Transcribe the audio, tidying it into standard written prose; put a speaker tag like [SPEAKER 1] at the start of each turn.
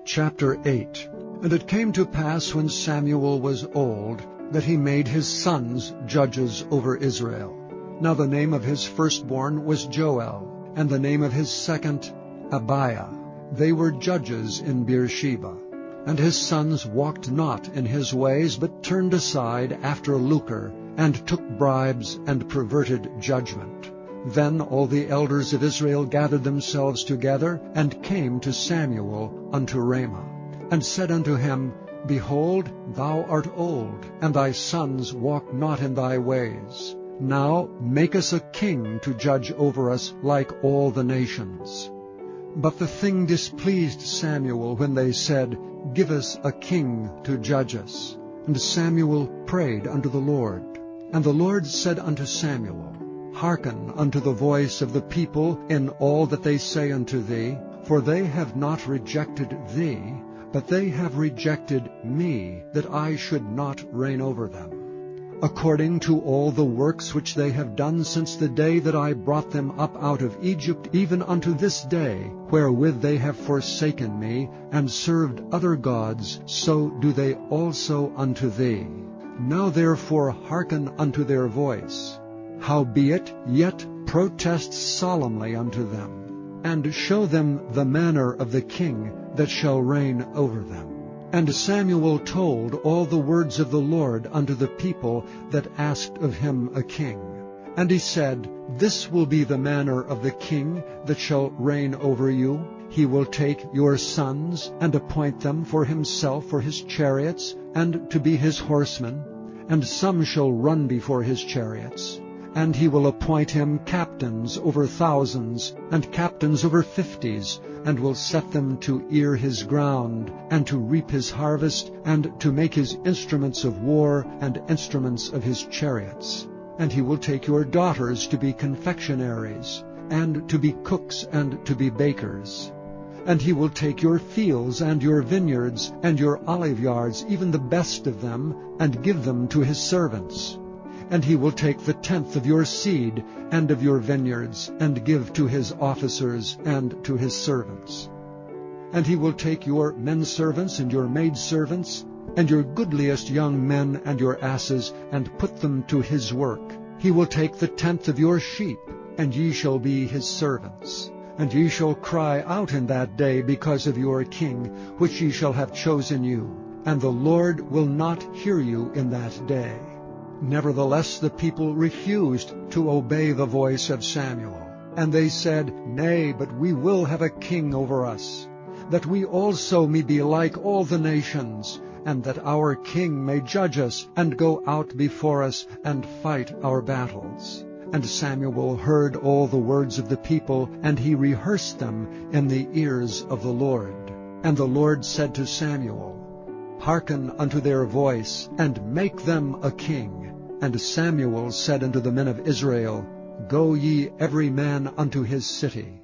[SPEAKER 1] Chapter 8. And it came to pass, when Samuel was old, that he made his sons judges over Israel. Now the name of his firstborn was Joel, and the name of his second Abiah. They were judges in Beersheba. And his sons walked not in his ways, but turned aside after lucre, and took bribes, and perverted judgment. Then all the elders of Israel gathered themselves together, and came to Samuel unto Ramah, and said unto him, Behold, thou art old, and thy sons walk not in thy ways. Now make us a king to judge over us like all the nations. But the thing displeased Samuel when they said, Give us a king to judge us. And Samuel prayed unto the Lord. And the Lord said unto Samuel, Hearken unto the voice of the people in all that they say unto thee, for they have not rejected thee, but they have rejected me, that I should not reign over them. According to all the works which they have done since the day that I brought them up out of Egypt, even unto this day, wherewith they have forsaken me, and served other gods, so do they also unto thee. Now therefore hearken unto their voice. Howbeit yet protest solemnly unto them, and show them the manner of the king that shall reign over them. And Samuel told all the words of the Lord unto the people that asked of him a king. And he said, This will be the manner of the king that shall reign over you. He will take your sons, and appoint them for himself for his chariots, and to be his horsemen, and some shall run before his chariots. And he will appoint him captains over thousands, and captains over 50s, and will set them to ear his ground, and to reap his harvest, and to make his instruments of war, and instruments of his chariots. And he will take your daughters to be confectionaries, and to be cooks, and to be bakers. And he will take your fields, and your vineyards, and your oliveyards, even the best of them, and give them to his servants. And he will take the 10th of your seed and of your vineyards, and give to his officers and to his servants. And he will take your menservants and your maidservants, and your goodliest young men and your asses, and put them to his work. He will take the 10th of your sheep, and ye shall be his servants. And ye shall cry out in that day because of your king, which ye shall have chosen you. And the Lord will not hear you in that day. Nevertheless the people refused to obey the voice of Samuel. And they said, Nay, but we will have a king over us, that we also may be like all the nations, and that our king may judge us, and go out before us, and fight our battles. And Samuel heard all the words of the people, and he rehearsed them in the ears of the Lord. And the Lord said to Samuel, Hearken unto their voice, and make them a king. And Samuel said unto the men of Israel, Go ye every man unto his city.